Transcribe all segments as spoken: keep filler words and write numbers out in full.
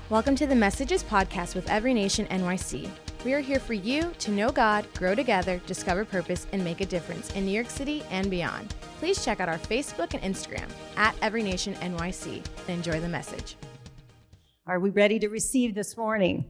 Welcome to the Messages podcast with Every Nation N Y C. We are here for you to know God, grow together, discover purpose, and make a difference in New York City and beyond. Please check out our Facebook and Instagram at Every Nation N Y C and enjoy the message. Are we ready to receive this morning?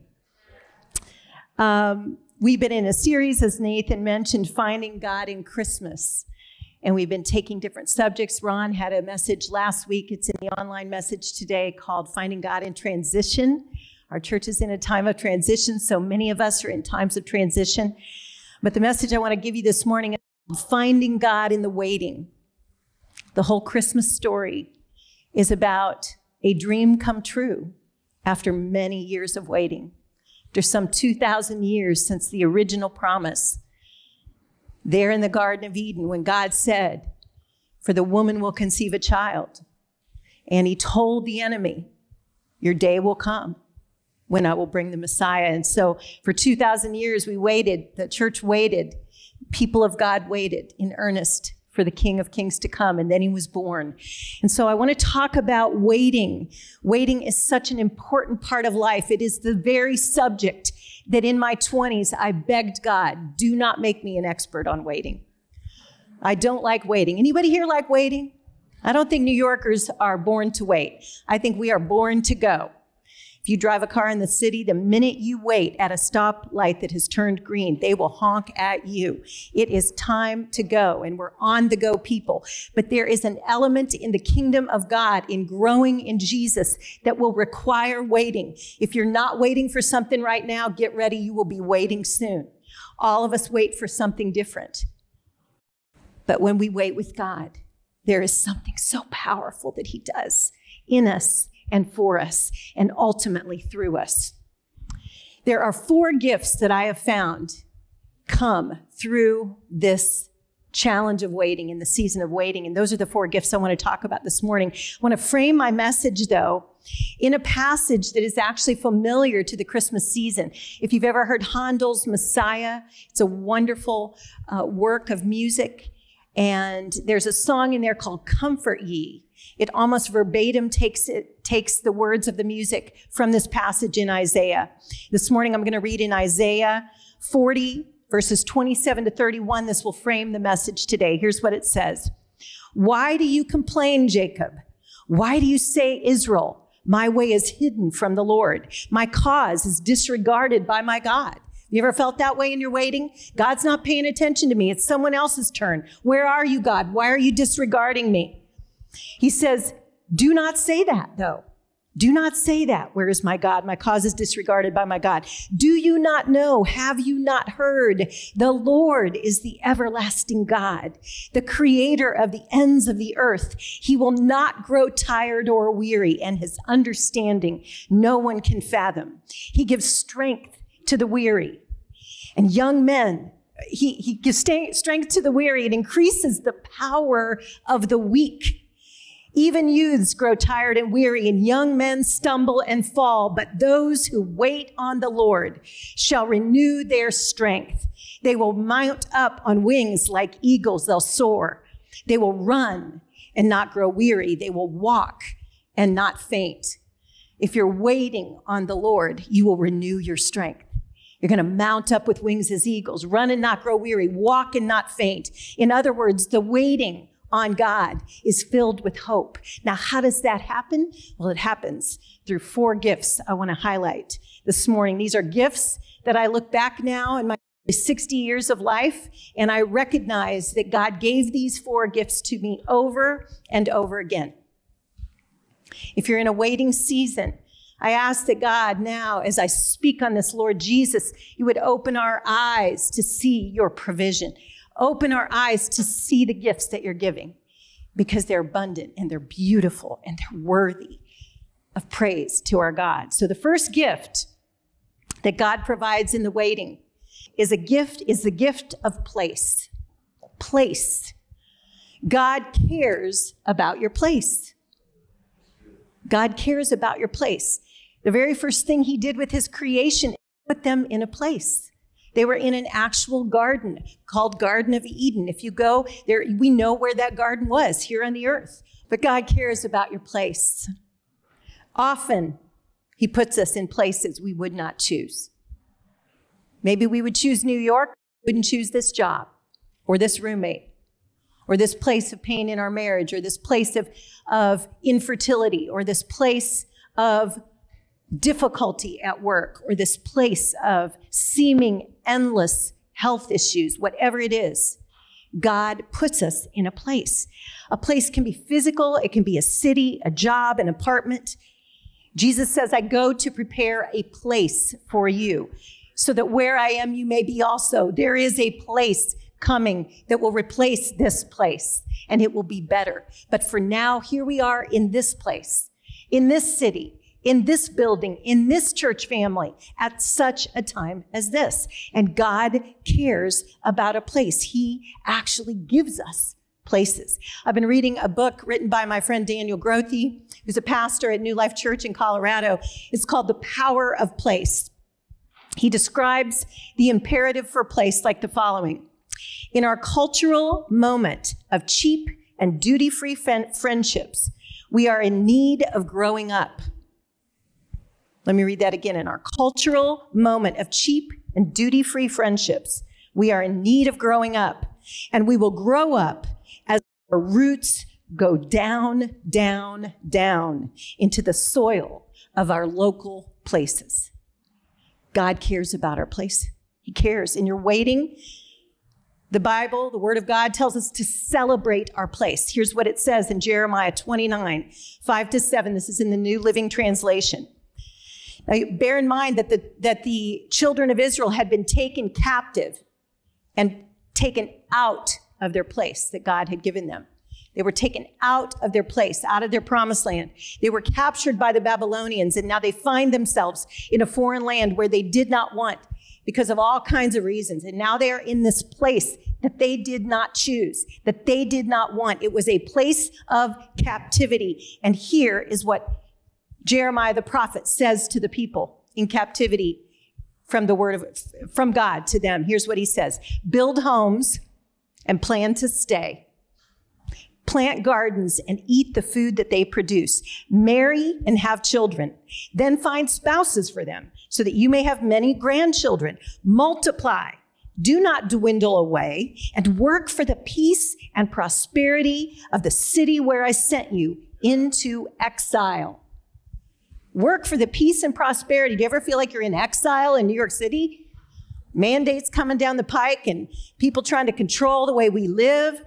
Um, we've been in a series, as Nathan mentioned, Finding God in Christmas. And we've been taking different subjects. Ron had a message last week. It's in the online message today called Finding God in Transition. Our church is in a time of transition, so many of us are in times of transition. But the message I want to give you this morning is Finding God in the Waiting. The whole Christmas story is about a dream come true after many years of waiting. There's some two thousand years since the original promise. There in the Garden of Eden, when God said, for the woman will conceive a child. And he told the enemy, your day will come when I will bring the Messiah. And so for two thousand years, we waited. The church waited. People of God waited in earnest for the King of Kings to come. And then he was born. And so I want to talk about waiting. Waiting is such an important part of life. It is the very subject that in my twenties, I begged God, do not make me an expert on waiting. I don't like waiting. Anybody here like waiting? I don't think New Yorkers are born to wait. I think we are born to go. If you drive a car in the city, the minute you wait at a stoplight that has turned green, they will honk at you. It is time to go, and we're on the go people. But there is an element in the kingdom of God, in growing in Jesus, that will require waiting. If you're not waiting for something right now, get ready. You will be waiting soon. All of us wait for something different. But when we wait with God, there is something so powerful that he does in us and for us, and ultimately through us. There are four gifts that I have found come through this challenge of waiting, in the season of waiting, and those are the four gifts I want to talk about this morning. I want to frame my message, though, in a passage that is actually familiar to the Christmas season. If you've ever heard Handel's Messiah, it's a wonderful uh, work of music, and there's a song in there called Comfort Ye. It almost verbatim takes it takes the words of the music from this passage in Isaiah. This morning I'm going to read in Isaiah forty, verses twenty-seven to thirty-one. This will frame the message today. Here's what it says. Why do you complain, Jacob? Why do you say, Israel, my way is hidden from the Lord? My cause is disregarded by my God. You ever felt that way in your waiting? God's not paying attention to me. It's someone else's turn. Where are you, God? Why are you disregarding me? He says, do not say that, though. Do not say that. Where is my God? My cause is disregarded by my God. Do you not know? Have you not heard? The Lord is the everlasting God, the creator of the ends of the earth. He will not grow tired or weary, and his understanding no one can fathom. He gives strength to the weary, and young men, he, he gives strength to the weary. It increases the power of the weak. Even youths grow tired and weary, and young men stumble and fall. But those who wait on the Lord shall renew their strength. They will mount up on wings like eagles. They'll soar. They will run and not grow weary. They will walk and not faint. If you're waiting on the Lord, you will renew your strength. You're going to mount up with wings as eagles, run and not grow weary, walk and not faint. In other words, the waiting on God is filled with hope. Now, how does that happen? Well, it happens through four gifts I want to highlight this morning. These are gifts that I look back now in my sixty years of life, and I recognize that God gave these four gifts to me over and over again. If you're in a waiting season, I ask that God now, as I speak on this, Lord Jesus, you would open our eyes to see your provision. Open our eyes to see the gifts that you're giving, because they're abundant and they're beautiful and they're worthy of praise to our God. So the first gift that God provides in the waiting is a gift, is the gift of place. Place. God cares about your place. God cares about your place. The very first thing he did with his creation is put them in a place. They were in an actual garden called Garden of Eden. If you go there, we know where that garden was, here on the earth. But God cares about your place. Often, He puts us in places we would not choose. Maybe we would choose New York, wouldn't choose this job, or this roommate, or this place of pain in our marriage, or this place of, of infertility, or this place of difficulty at work, or this place of seeming endless health issues, whatever it is. God puts us in a place. A place can be physical, it can be a city, a job, an apartment. Jesus says, I go to prepare a place for you, so that where I am, you may be also. There is a place coming that will replace this place, and it will be better. But for now, here we are in this place, in this city, in this building, in this church family, at such a time as this. And God cares about a place. He actually gives us places. I've been reading a book written by my friend Daniel Grothe, who's a pastor at New Life Church in Colorado. It's called The Power of Place. He describes the imperative for place like the following. In our cultural moment of cheap and duty-free fen- friendships, we are in need of growing up. Let me read that again. In our cultural moment of cheap and duty-free friendships, we are in need of growing up, and we will grow up as our roots go down, down, down into the soil of our local places. God cares about our place. He cares. And you're waiting. The Bible, the Word of God, tells us to celebrate our place. Here's what it says in Jeremiah twenty-nine, five to seven. This is in the New Living Translation. Now, bear in mind that the, that the children of Israel had been taken captive and taken out of their place that God had given them. They were taken out of their place, out of their promised land. They were captured by the Babylonians, and now they find themselves in a foreign land where they did not want because of all kinds of reasons. And now they are in this place that they did not choose, that they did not want. It was a place of captivity. And here is what Jeremiah the prophet says to the people in captivity from the word of, from God to them. Here's what he says. Build homes and plan to stay. Plant gardens and eat the food that they produce. Marry and have children. Then find spouses for them so that you may have many grandchildren. Multiply. Do not dwindle away, and work for the peace and prosperity of the city where I sent you into exile. Work for the peace and prosperity. Do you ever feel like you're in exile in New York City? Mandates coming down the pike and people trying to control the way we live.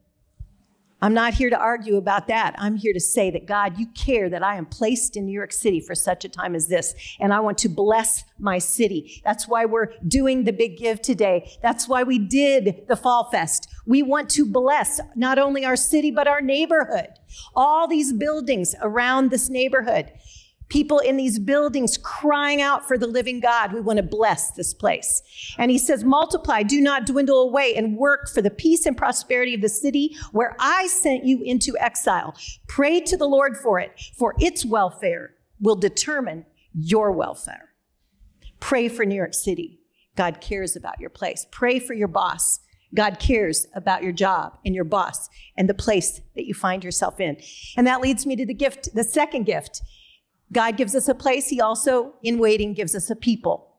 I'm not here to argue about that. I'm here to say that, God, you care that I am placed in New York City for such a time as this, and I want to bless my city. That's why we're doing the Big Give today. That's why we did the Fall Fest. We want to bless not only our city, but our neighborhood. All these buildings around this neighborhood. People in these buildings crying out for the living God. We want to bless this place. And he says, multiply, do not dwindle away, and work for the peace and prosperity of the city where I sent you into exile. Pray to the Lord for it, for its welfare will determine your welfare. Pray for New York City. God cares about your place. Pray for your boss. God cares about your job and your boss and the place that you find yourself in. And that leads me to the gift, the second gift. God gives us a place. He also, in waiting, gives us a people.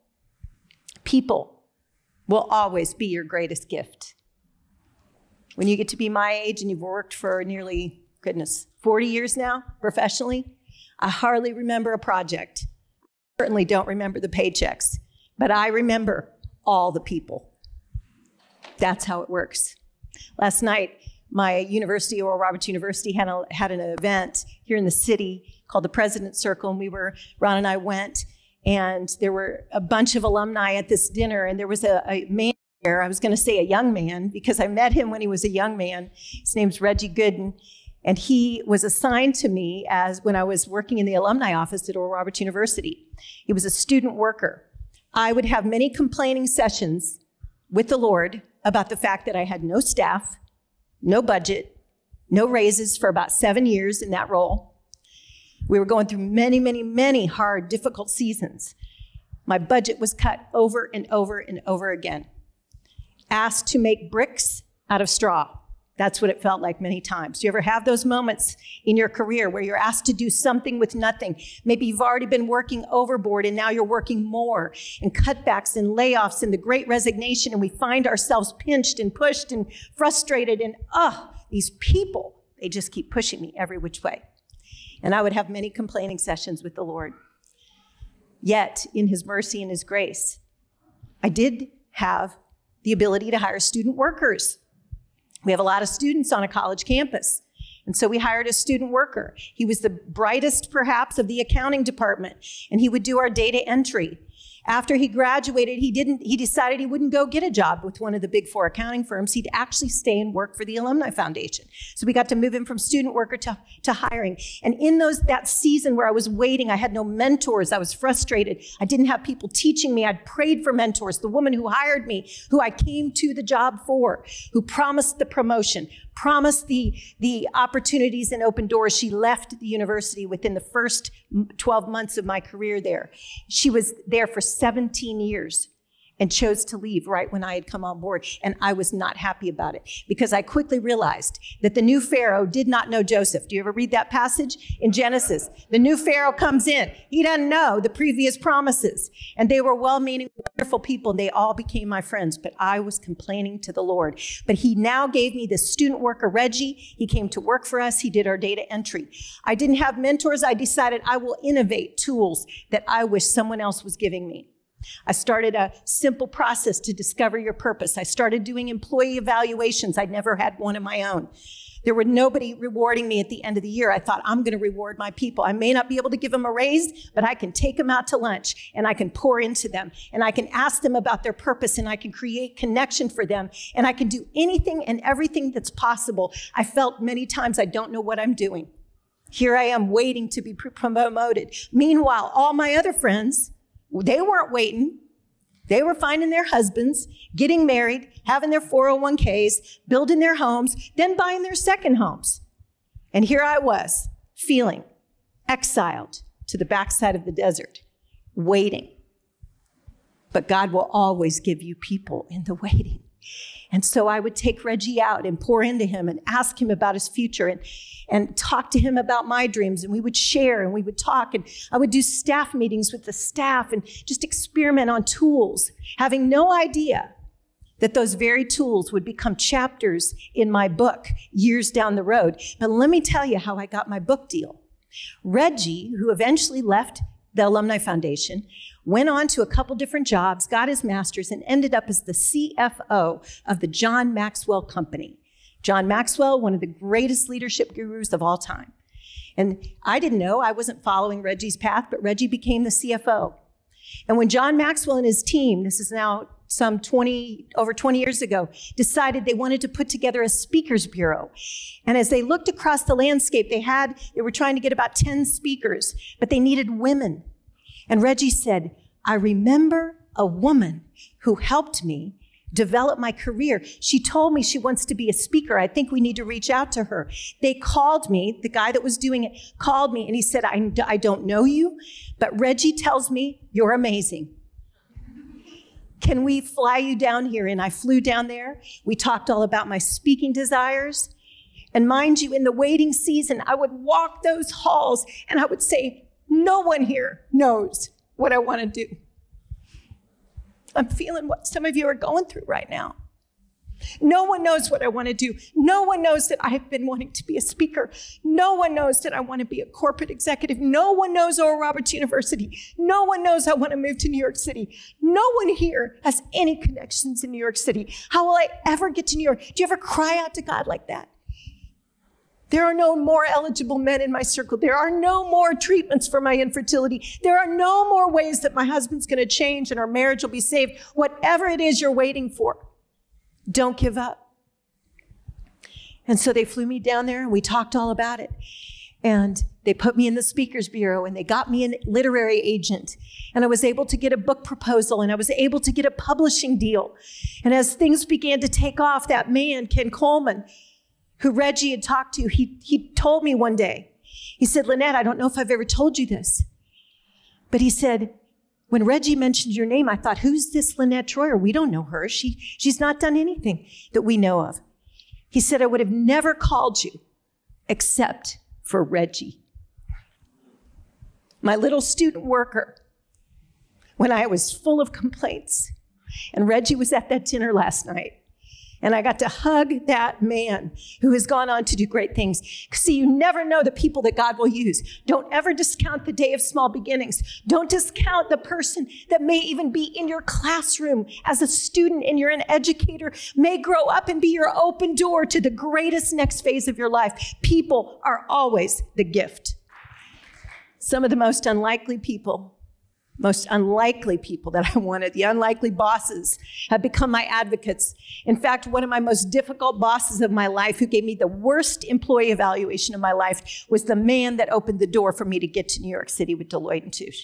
People will always be your greatest gift. When you get to be my age and you've worked for nearly, goodness, forty years now, professionally, I hardly remember a project. I certainly don't remember the paychecks, but I remember all the people. That's how it works. Last night, my university, Oral Roberts University, had, a, had an event here in the city called the President's Circle, and we were, Ron and I went, and there were a bunch of alumni at this dinner, and there was a, a man there, I was gonna say a young man, because I met him when he was a young man. His name's Reggie Gooden, and he was assigned to me as when I was working in the alumni office at Oral Roberts University. He was a student worker. I would have many complaining sessions with the Lord about the fact that I had no staff, no budget, no raises for about seven years in that role. We were going through many, many, many hard, difficult seasons. My budget was cut over and over and over again. Asked to make bricks out of straw. That's what it felt like many times. Do you ever have those moments in your career where you're asked to do something with nothing? Maybe you've already been working overboard and now you're working more, and cutbacks and layoffs and the great resignation, and we find ourselves pinched and pushed and frustrated, and oh, these people, they just keep pushing me every which way. And I would have many complaining sessions with the Lord. Yet, in his mercy and his grace, I did have the ability to hire student workers. We have a lot of students on a college campus. And so we hired a student worker. He was the brightest, perhaps, of the accounting department, and he would do our data entry. After he graduated, he didn't, he decided he wouldn't go get a job with one of the big four accounting firms. He'd actually stay and work for the Alumni Foundation. So we got to move him from student worker to, to hiring. And in those, that season where I was waiting, I had no mentors. I was frustrated. I didn't have people teaching me. I'd prayed for mentors. The woman who hired me, who I came to the job for, who promised the promotion, promised the, the opportunities and open doors. She left the university within the first twelve months of my career there. She was there for seventeen years and chose to leave right when I had come on board. And I was not happy about it because I quickly realized that the new Pharaoh did not know Joseph. Do you ever read that passage in Genesis? The new Pharaoh comes in. He doesn't know the previous promises. And they were well-meaning, wonderful people. They all became my friends, but I was complaining to the Lord. But he now gave me this student worker, Reggie. He came to work for us. He did our data entry. I didn't have mentors. I decided I will innovate tools that I wish someone else was giving me. I started a simple process to discover your purpose. I started doing employee evaluations. I'd never had one of my own. There were nobody rewarding me at the end of the year. I thought, I'm going to reward my people. I may not be able to give them a raise, but I can take them out to lunch and I can pour into them and I can ask them about their purpose and I can create connection for them and I can do anything and everything that's possible. I felt many times I don't know what I'm doing. Here I am waiting to be promoted. Meanwhile, all my other friends, they weren't waiting. They were finding their husbands, getting married, having their four oh one k's, building their homes, then buying their second homes. And here I was, feeling exiled to the backside of the desert, waiting. But God will always give you people in the waiting. And so I would take Reggie out and pour into him and ask him about his future and, and talk to him about my dreams. And we would share and we would talk. And I would do staff meetings with the staff and just experiment on tools, having no idea that those very tools would become chapters in my book years down the road. But let me tell you how I got my book deal. Reggie, who eventually left the Alumni Foundation, went on to a couple different jobs, got his master's, and ended up as the C F O of the John Maxwell Company. John Maxwell, one of the greatest leadership gurus of all time. And I didn't know, I wasn't following Reggie's path, but Reggie became the C F O. And when John Maxwell and his team, this is now some twenty, over twenty years ago, decided they wanted to put together a speakers bureau. And as they looked across the landscape, they had, they were trying to get about ten speakers, but they needed women. And Reggie said, I remember a woman who helped me develop my career. She told me she wants to be a speaker. I think we need to reach out to her. They called me, the guy that was doing it called me and he said, I, I don't know you, but Reggie tells me you're amazing. Can we fly you down here? And I flew down there. We talked all about my speaking desires. And mind you, in the waiting season, I would walk those halls and I would say, no one here knows what I want to do. I'm feeling what some of you are going through right now. No one knows what I want to do. No one knows that I've been wanting to be a speaker. No one knows that I want to be a corporate executive. No one knows Oral Roberts University. No one knows I want to move to New York City. No one here has any connections in New York City. How will I ever get to New York? Do you ever cry out to God like that? There are no more eligible men in my circle. There are no more treatments for my infertility. There are no more ways that my husband's going to change and our marriage will be saved. Whatever it is you're waiting for, don't give up. And so they flew me down there and we talked all about it. And they put me in the speakers bureau and they got me a literary agent. And I was able to get a book proposal and I was able to get a publishing deal. And as things began to take off, that man, Ken Coleman, who Reggie had talked to, he, he told me one day, he said, Lynette, I don't know if I've ever told you this, but he said, when Reggie mentioned your name, I thought, who's this Lynette Troyer? We don't know her. She, she's not done anything that we know of. He said, I would have never called you except for Reggie, my little student worker, when I was full of complaints. And Reggie was at that dinner last night. And I got to hug that man who has gone on to do great things. See, you never know the people that God will use. Don't ever discount the day of small beginnings. Don't discount the person that may even be in your classroom as a student and you're an educator, may grow up and be your open door to the greatest next phase of your life. People are always the gift. Some of the most unlikely people Most unlikely people that I wanted, the unlikely bosses, have become my advocates. In fact, one of my most difficult bosses of my life, who gave me the worst employee evaluation of my life, was the man that opened the door for me to get to New York City with Deloitte and Touche.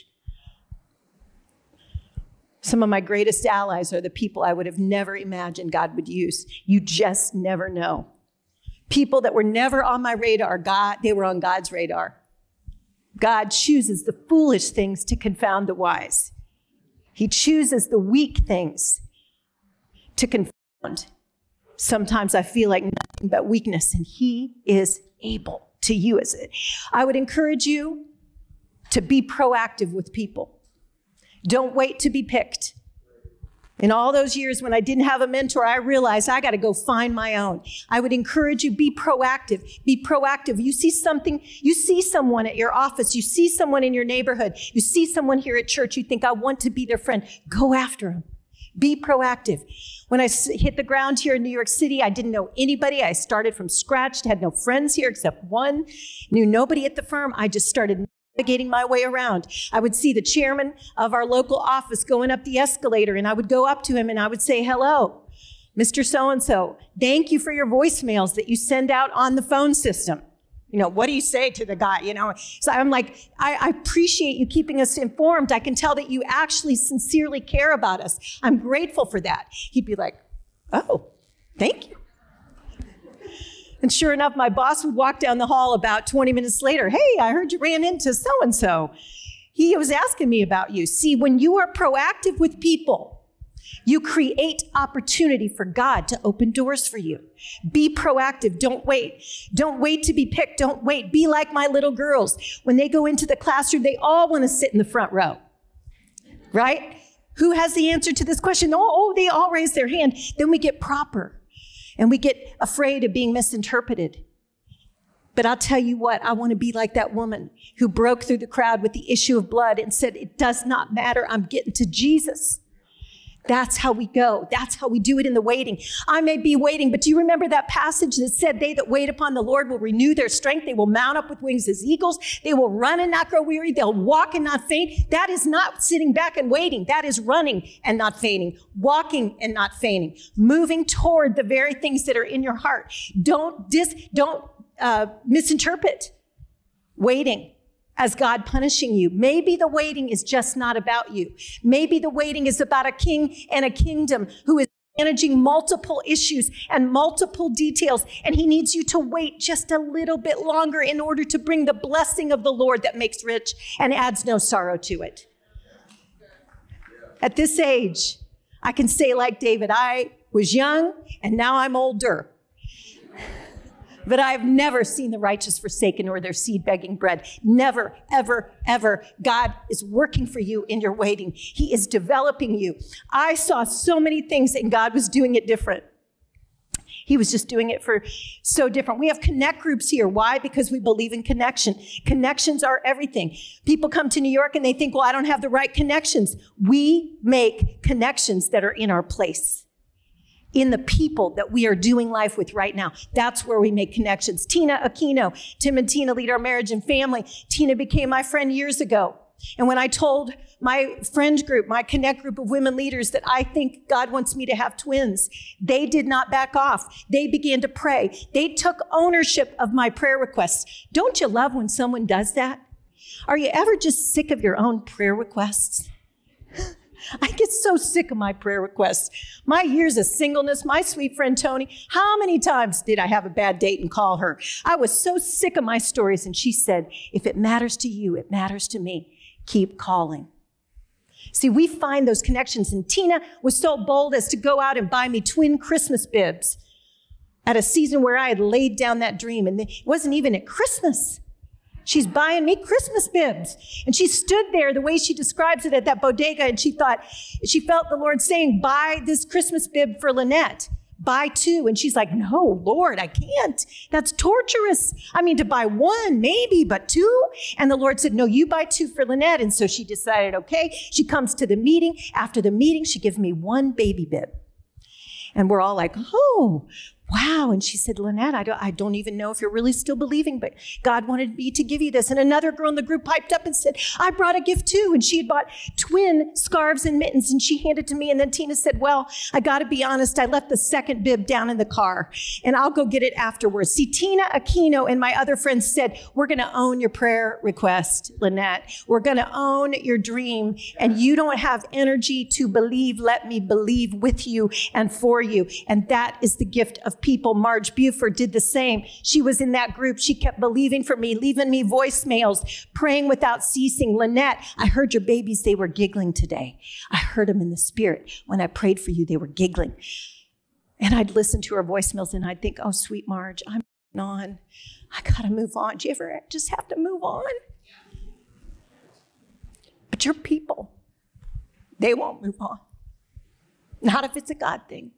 Some of my greatest allies are the people I would have never imagined God would use. You just never know. People that were never on my radar, God, they were on God's radar. God chooses the foolish things to confound the wise. He chooses the weak things to confound. Sometimes I feel like nothing but weakness, and he is able to use it. I would encourage you to be proactive with people. Don't wait to be picked. In all those years when I didn't have a mentor, I realized I got to go find my own. I would encourage you, be proactive. Be proactive. You see something, you see someone at your office, you see someone in your neighborhood, you see someone here at church, you think, I want to be their friend. Go after them. Be proactive. When I hit the ground here in New York City, I didn't know anybody. I started from scratch, had no friends here except one, knew nobody at the firm. I just started navigating my way around. I would see the chairman of our local office going up the escalator, and I would go up to him and I would say, hello, Mister So-and-so, thank you for your voicemails that you send out on the phone system. You know, what do you say to the guy? You know, so I'm like, I, I appreciate you keeping us informed. I can tell that you actually sincerely care about us. I'm grateful for that. He'd be like, oh, thank you. And sure enough, my boss would walk down the hall about twenty minutes later. Hey, I heard you ran into so-and-so. He was asking me about you. See, when you are proactive with people, you create opportunity for God to open doors for you. Be proactive. Don't wait. Don't wait to be picked. Don't wait. Be like my little girls. When they go into the classroom, they all want to sit in the front row, right? Who has the answer to this question? Oh, oh, they all raise their hand. Then we get proper. And we get afraid of being misinterpreted. But I'll tell you what, I want to be like that woman who broke through the crowd with the issue of blood and said, it does not matter, I'm getting to Jesus. That's how we go. That's how we do it in the waiting. I may be waiting, but do you remember that passage that said, they that wait upon the Lord will renew their strength. They will mount up with wings as eagles. They will run and not grow weary. They'll walk and not faint. That is not sitting back and waiting. That is running and not fainting, walking and not fainting, moving toward the very things that are in your heart. Don't dis, don't uh, misinterpret waiting as God punishing you. Maybe the waiting is just not about you. Maybe the waiting is about a king and a kingdom who is managing multiple issues and multiple details, and he needs you to wait just a little bit longer in order to bring the blessing of the Lord that makes rich and adds no sorrow to it. At this age, I can say like David, I was young and now I'm older. But I've never seen the righteous forsaken or their seed begging bread. Never, ever, ever. God is working for you in your waiting. He is developing you. I saw so many things and God was doing it different. He was just doing it for so different. We have connect groups here. Why? Because we believe in connection. Connections are everything. People come to New York and they think, well, I don't have the right connections. We make connections that are in our place, in the people that we are doing life with right now. That's where we make connections. Tina Aquino, Tim and Tina lead our marriage and family. Tina became my friend years ago. And when I told my friend group, my connect group of women leaders that I think God wants me to have twins, they did not back off. They began to pray. They took ownership of my prayer requests. Don't you love when someone does that? Are you ever just sick of your own prayer requests? I get so sick of my prayer requests. My years of singleness, my sweet friend Tony, how many times did I have a bad date and call her? I was so sick of my stories, and she said, if it matters to you, it matters to me. Keep calling. See, we find those connections, and Tina was so bold as to go out and buy me twin Christmas bibs. at a season where I had laid down that dream. And it wasn't even at Christmas. She's buying me Christmas bibs. And she stood there the way she describes it at that bodega. And she thought, she felt the Lord saying, buy this Christmas bib for Lynette. Buy two. And she's like, no, Lord, I can't. That's torturous. I mean, to buy one, maybe, but two? And the Lord said, no, you buy two for Lynette. And so she decided, okay. She comes to the meeting. After the meeting, she gives me one baby bib. And we're all like, oh, wow. And she said, Lynette, I don't, I don't even know if you're really still believing, but God wanted me to give you this. And another girl in the group piped up and said, I brought a gift too. And she had bought twin scarves and mittens, and she handed to me. And then Tina said, well, I got to be honest, I left the second bib down in the car, and I'll go get it afterwards. See, Tina Aquino and my other friends said, we're going to own your prayer request, Lynette. We're going to own your dream, and you don't have energy to believe. Let me believe with you and for you. And that is the gift of people. Marge Buford did the same. She was in that group. She kept believing for me, leaving me voicemails, praying without ceasing. Lynette, I heard your babies. They were giggling today. I heard them in the spirit. When I prayed for you, they were giggling. And I'd listen to her voicemails and I'd think, oh, sweet Marge, I'm on. I got to move on. Do you ever just have to move on? But your people, they won't move on. Not if it's a God thing.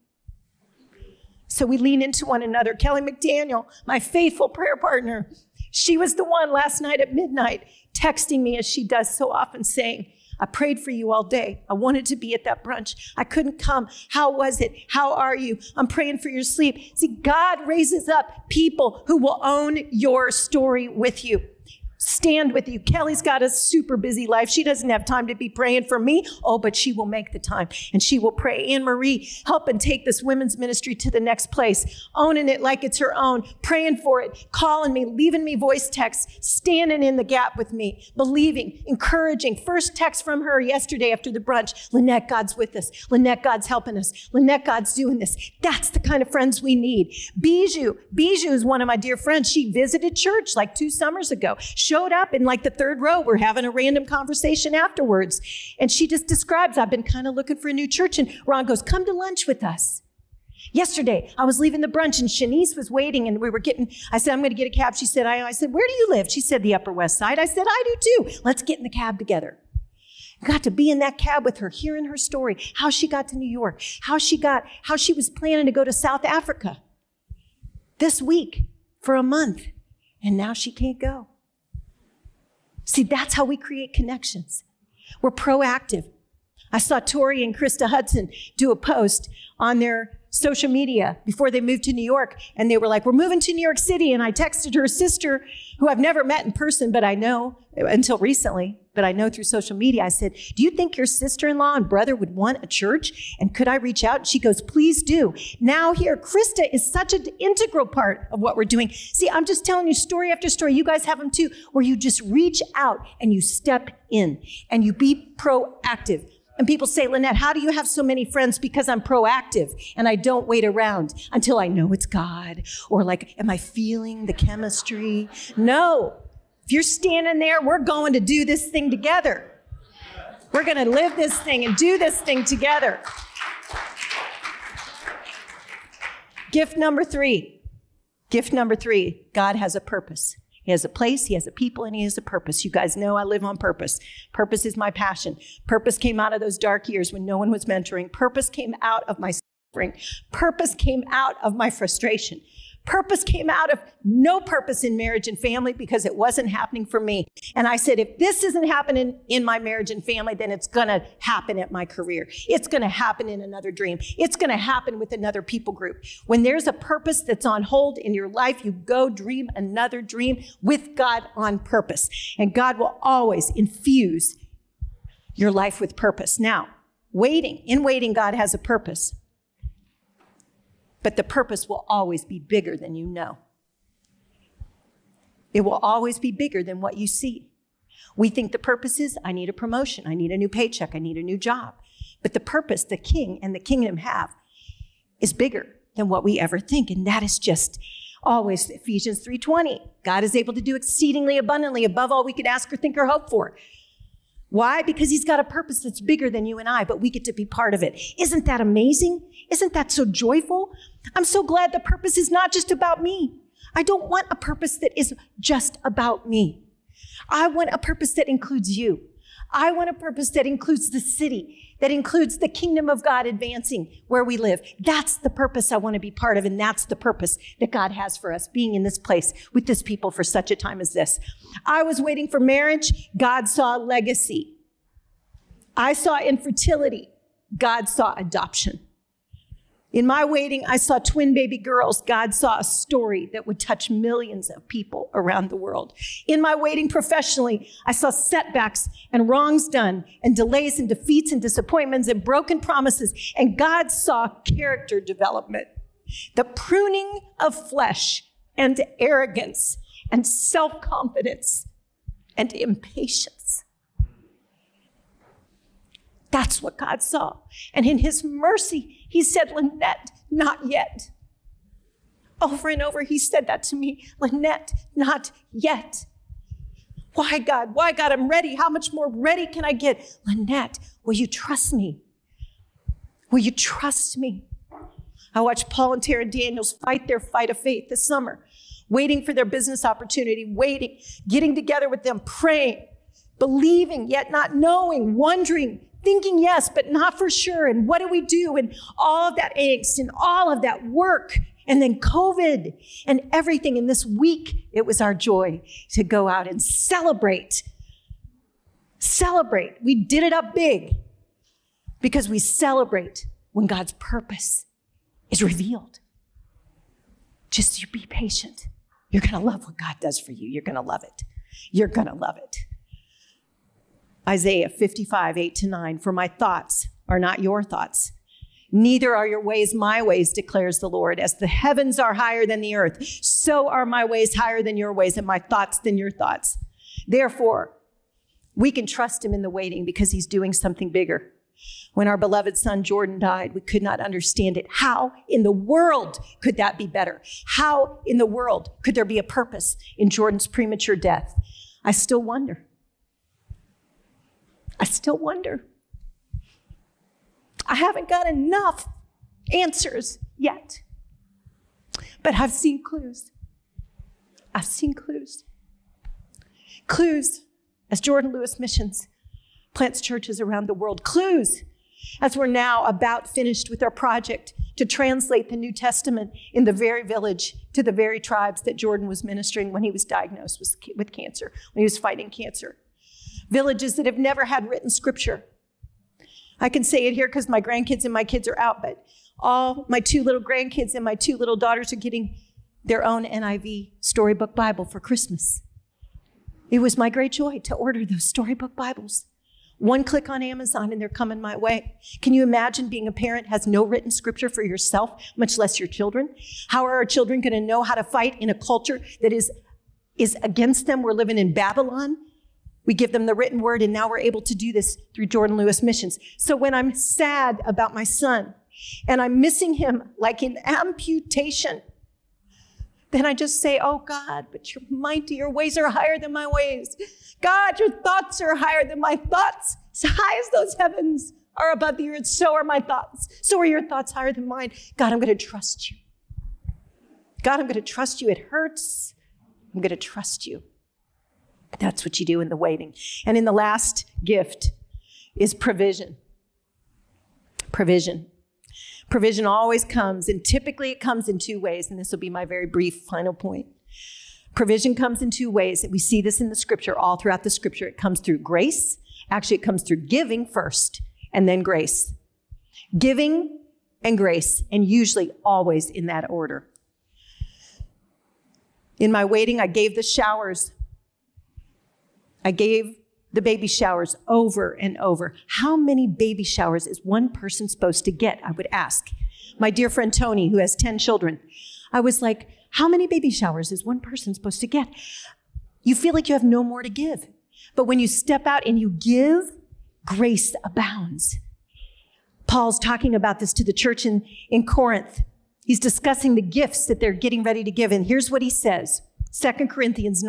So we lean into one another. Kelly McDaniel, my faithful prayer partner, she was the one last night at midnight texting me, as she does so often, saying, I prayed for you all day. I wanted to be at that brunch. I couldn't come. How was it? How are you? I'm praying for your sleep. See, God raises up people who will own your story with you. Stand with you. Kelly's got a super busy life. She doesn't have time to be praying for me. Oh, but she will make the time, and she will pray. Anne Marie, helping take this women's ministry to the next place, owning it like it's her own, praying for it, calling me, leaving me voice texts, standing in the gap with me, believing, encouraging. First text from her yesterday after the brunch, Lynette, God's with us. Lynette, God's helping us. Lynette, God's doing this. That's the kind of friends we need. Bijou, Bijou is one of my dear friends. She visited church like two summers ago. Showed up in like the third row. We're having a random conversation afterwards. And she just describes, I've been kind of looking for a new church. And Ron goes, come to lunch with us. Yesterday, I was leaving the brunch and Shanice was waiting and we were getting, I said, I'm going to get a cab. She said, I, I said, where do you live? She said, the Upper West Side. I said, I do too. Let's get in the cab together. Got to be in that cab with her, hearing her story, how she got to New York, how she got, how she was planning to go to South Africa this week for a month. And now she can't go. See, that's how we create connections. We're proactive. I saw Tori and Krista Hudson do a post on their social media before they moved to New York. And they were like, we're moving to New York City. And I texted her sister, who I've never met in person, but I know until recently, but I know through social media. I said, do you think your sister-in-law and brother would want a church? And could I reach out? She goes, please do. Now here, Krista is such an integral part of what we're doing. See, I'm just telling you story after story. You guys have them too, where you just reach out and you step in and you be proactive. And people say, Lynette, how do you have so many friends? Because I'm proactive and I don't wait around until I know it's God, or like, am I feeling the chemistry? No. If you're standing there, we're going to do this thing together. We're going to live this thing and do this thing together. Gift number three. Gift number three. God has a purpose. He has a place, he has a people, and he has a purpose. You guys know I live on purpose. Purpose is my passion. Purpose came out of those dark years when no one was mentoring. Purpose came out of my suffering. Purpose came out of my frustration. Purpose came out of no purpose in marriage and family because it wasn't happening for me. And I said, if this isn't happening in my marriage and family, then it's going to happen at my career. It's going to happen in another dream. It's going to happen with another people group. When there's a purpose that's on hold in your life, you go dream another dream with God on purpose. And God will always infuse your life with purpose. Now, waiting, in waiting, God has a purpose. But the purpose will always be bigger than you know. It will always be bigger than what you see. We think the purpose is, I need a promotion, I need a new paycheck, I need a new job. But the purpose the king and the kingdom have is bigger than what we ever think. And that is just always Ephesians three twenty. God is able to do exceedingly abundantly above all we could ask or think or hope for. Why? Because he's got a purpose that's bigger than you and I, but we get to be part of it. Isn't that amazing? Isn't that so joyful? I'm so glad the purpose is not just about me. I don't want a purpose that is just about me. I want a purpose that includes you. I want a purpose that includes the city, that includes the kingdom of God advancing where we live. That's the purpose I want to be part of, and that's the purpose that God has for us, being in this place with this people for such a time as this. I was waiting for marriage. God saw legacy. I saw infertility. God saw adoption. In my waiting, I saw twin baby girls. God saw a story that would touch millions of people around the world. In my waiting professionally, I saw setbacks and wrongs done and delays and defeats and disappointments and broken promises. And God saw character development, the pruning of flesh and arrogance and self-confidence and impatience. That's what God saw. And in his mercy, he said, Lynette, not yet. Over and over, he said that to me. Lynette, not yet. Why, God? Why, God? I'm ready. How much more ready can I get? Lynette, will you trust me? Will you trust me? I watched Paul and Tara Daniels fight their fight of faith this summer, waiting for their business opportunity, waiting, getting together with them, praying, believing, yet not knowing, wondering, thinking yes, but not for sure. And what do we do? And all of that angst and all of that work. And then COVID and everything. And this week, it was our joy to go out and celebrate. Celebrate. We did it up big because we celebrate when God's purpose is revealed. Just you be patient. You're going to love what God does for you. You're going to love it. You're going to love it. Isaiah fifty-five, eight to nine, for my thoughts are not your thoughts. Neither are your ways my ways, declares the Lord. As the heavens are higher than the earth, so are my ways higher than your ways and my thoughts than your thoughts. Therefore, we can trust him in the waiting because he's doing something bigger. When our beloved son Jordan died, we could not understand it. How in the world could that be better? How in the world could there be a purpose in Jordan's premature death? I still wonder. I still wonder. I haven't got enough answers yet. But I've seen clues. I've seen clues. Clues as Jordan Lewis Missions plants churches around the world. Clues as we're now about finished with our project to translate the New Testament in the very village to the very tribes that Jordan was ministering when he was diagnosed with, with cancer, when he was fighting cancer. Villages that have never had written scripture. I can say it here because my grandkids and my kids are out, but all my two little grandkids and my two little daughters are getting their own N I V storybook Bible for Christmas. It was my great joy to order those storybook Bibles. One click on Amazon and they're coming my way. Can you imagine being a parent has no written scripture for yourself, much less your children? How are our children going to know how to fight in a culture that is, is against them? We're living in Babylon. We give them the written word, and now we're able to do this through Jordan Lewis Missions. So when I'm sad about my son, and I'm missing him like an amputation, then I just say, oh God, but you're mighty, your ways are higher than my ways. God, your thoughts are higher than my thoughts. As high as those heavens are above the earth, so are my thoughts. So are your thoughts higher than mine. God, I'm going to trust you. God, I'm going to trust you. It hurts. I'm going to trust you. That's what you do in the waiting. And in the last gift is provision. Provision. Provision always comes, and typically it comes in two ways, and this will be my very brief final point. Provision comes in two ways, and we see this in the scripture, all throughout the scripture. It comes through grace. Actually, it comes through giving first, and then grace. Giving and grace, and usually always in that order. In my waiting, I gave the showers. I gave the baby showers over and over. How many baby showers is one person supposed to get? I would ask my dear friend Tony, who has ten children. I was like, how many baby showers is one person supposed to get? You feel like you have no more to give. But when you step out and you give, grace abounds. Paul's talking about this to the church in, in Corinth. He's discussing the gifts that they're getting ready to give. And here's what he says, Second Corinthians nine.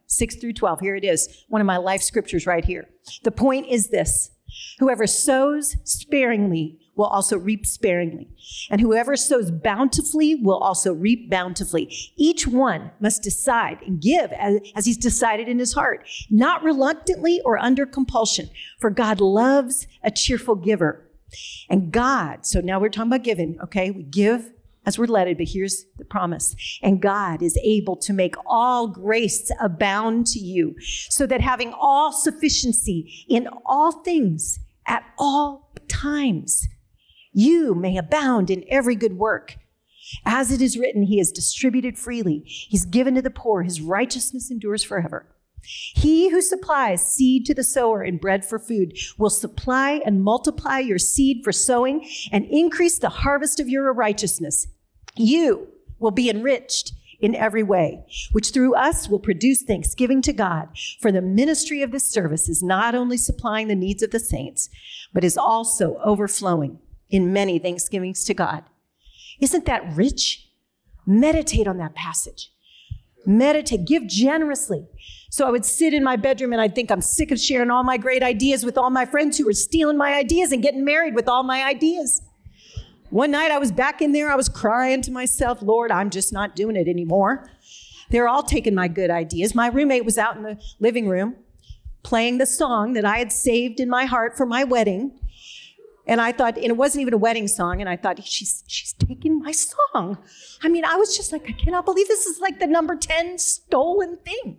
six through twelve. Here it is, one of my life scriptures right here. The point is this: whoever sows sparingly will also reap sparingly, and whoever sows bountifully will also reap bountifully. Each one must decide and give as, as he's decided in his heart, not reluctantly or under compulsion, for God loves a cheerful giver. And God, so now we're talking about giving, okay? We give as we're led, but here's the promise. And God is able to make all grace abound to you, so that having all sufficiency in all things at all times, you may abound in every good work. As it is written, he has distributed freely. He's given to the poor. His righteousness endures forever. He who supplies seed to the sower and bread for food will supply and multiply your seed for sowing and increase the harvest of your righteousness. You will be enriched in every way, which through us will produce thanksgiving to God. For the ministry of this service is not only supplying the needs of the saints, but is also overflowing in many thanksgivings to God. Isn't that rich? Meditate on that passage. Meditate, give generously. So I would sit in my bedroom and I'd think I'm sick of sharing all my great ideas with all my friends who were stealing my ideas and getting married with all my ideas. One night I was back in there, I was crying to myself, Lord, I'm just not doing it anymore. They're all taking my good ideas. My roommate was out in the living room playing the song that I had saved in my heart for my wedding. And I thought, and it wasn't even a wedding song, and I thought, she's she's taking my song. I mean, I was just like, I cannot believe this is like the number ten stolen thing.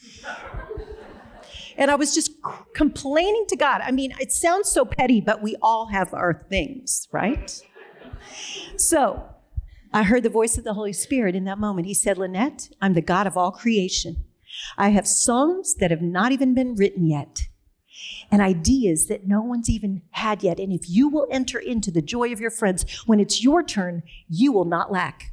And I was just complaining to God. I mean, it sounds so petty, but we all have our things, right? So I heard the voice of the Holy Spirit in that moment. He said, Lynette, I'm the God of all creation. I have songs that have not even been written yet, and ideas that no one's even had yet. And if you will enter into the joy of your friends, when it's your turn, you will not lack.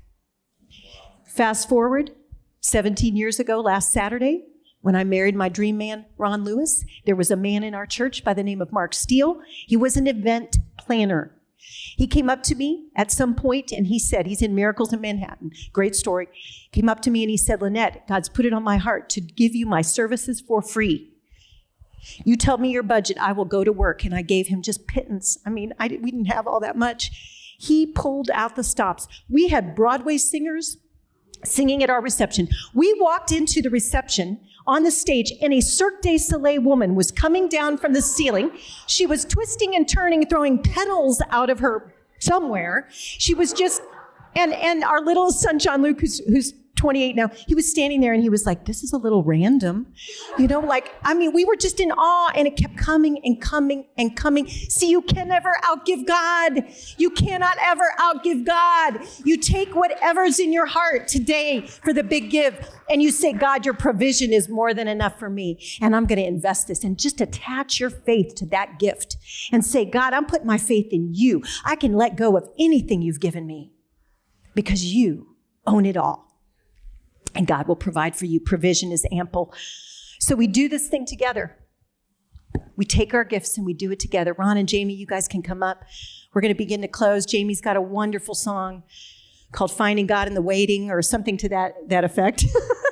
Fast forward seventeen years ago, last Saturday, when I married my dream man, Ron Lewis, there was a man in our church by the name of Mark Steele. He was an event planner. He came up to me at some point and he said, he's in Miracles in Manhattan, great story. Came up to me and he said, Lynette, God's put it on my heart to give you my services for free. You tell me your budget, I will go to work. And I gave him just pittance. I mean, I didn't, we didn't have all that much. He pulled out the stops. We had Broadway singers singing at our reception. We walked into the reception on the stage, and a Cirque du Soleil woman was coming down from the ceiling. She was twisting and turning, throwing petals out of her somewhere. She was just, and and our little son, John Luke, who's, who's twenty-eight now, he was standing there and he was like, this is a little random. You know, like, I mean, we were just in awe, and it kept coming and coming and coming. See, you can never outgive God. You cannot ever outgive God. You take whatever's in your heart today for the big give, and you say, God, your provision is more than enough for me, and I'm going to invest this. And just attach your faith to that gift and say, God, I'm putting my faith in you. I can let go of anything you've given me because you own it all. And God will provide for you. Provision is ample. So we do this thing together. We take our gifts and we do it together. Ron and Jamie, you guys can come up. We're going to begin to close. Jamie's got a wonderful song called Finding God in the Waiting, or something to that, that effect.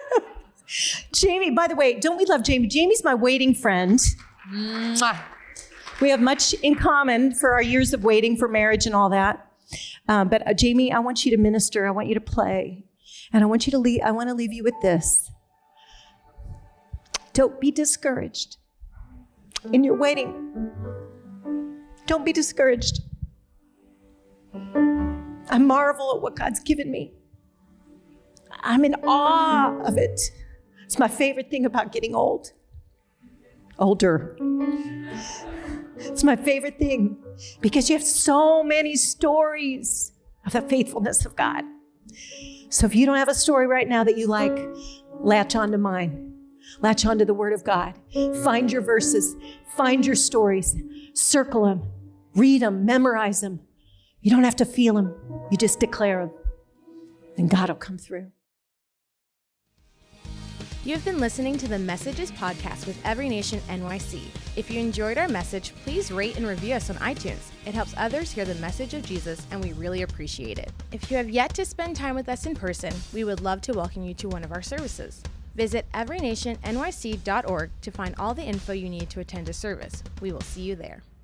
Jamie, by the way, don't we love Jamie? Jamie's my waiting friend. Mwah. We have much in common for our years of waiting for marriage and all that. Um, but uh, Jamie, I want you to minister. I want you to play. And I want you to leave, I want to leave you with this. Don't be discouraged in your waiting. Don't be discouraged. I marvel at what God's given me. I'm in awe of it. It's my favorite thing about getting old. Older. It's my favorite thing because you have so many stories of the faithfulness of God. So if you don't have a story right now that you like, latch onto mine. Latch onto the Word of God. Find your verses. Find your stories. Circle them. Read them. Memorize them. You don't have to feel them. You just declare them. And God will come through. You have been listening to the Messages podcast with Every Nation N Y C. If you enjoyed our message, please rate and review us on iTunes. It helps others hear the message of Jesus, and we really appreciate it. If you have yet to spend time with us in person, we would love to welcome you to one of our services. Visit every nation N Y C dot org to find all the info you need to attend a service. We will see you there.